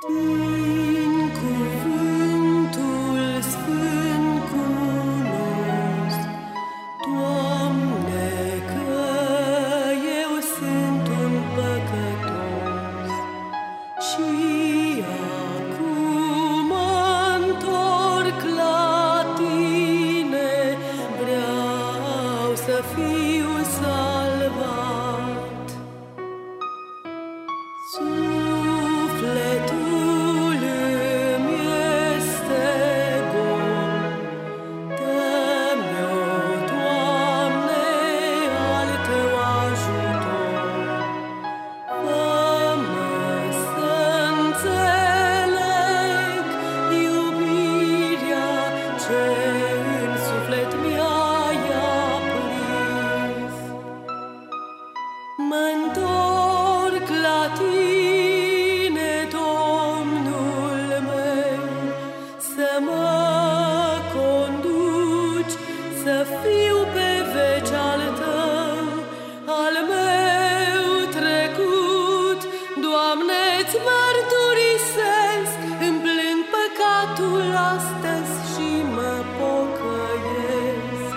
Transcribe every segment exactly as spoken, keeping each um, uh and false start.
Prin cuvântul sfânt cunosc, Doamne, că eu sunt un păcătos și acum mă-ntorc la Tine, vreau să fiu salvat. Sufletul îmi este gol, dă-mi-o, Doamne, al Tău ajutor. Fă-mă să-nțeleg iubirea ce în suflet mi-ai aprins. Mă-ntorc la Tine, Domnul meu, să mă conduci, să fiu pe veci al Tău, al meu trecut. Doamne-ți mărturisesc, îmi plâng păcatul astăzi și mă pocăiesc.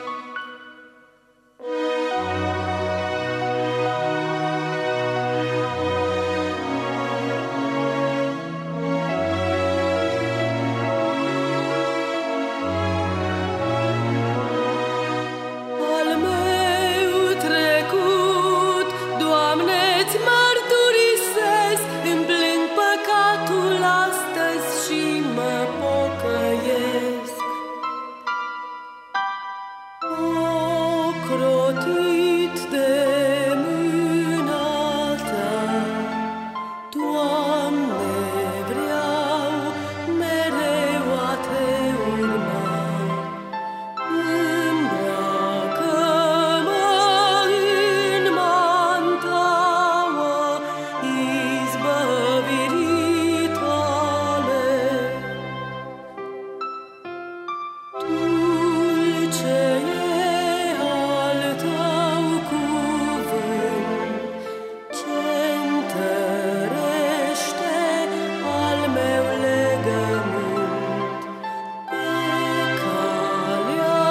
Al meu trecut, Doamne-ți mărturisesc, îmi plâng păcatul astăzi și mă pocăiesc. Ocrotit de mâna Ta, Doamne, vreau mereu a Te urma. Îmbracă-mă în mantaua izbăvirii Tale. Dulce e al Tău cuvânt, ce-ntărește al meu legământ. Pe calea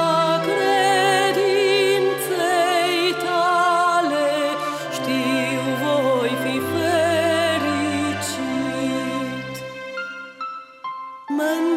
credinței Tale știu voi fi fericit. Mă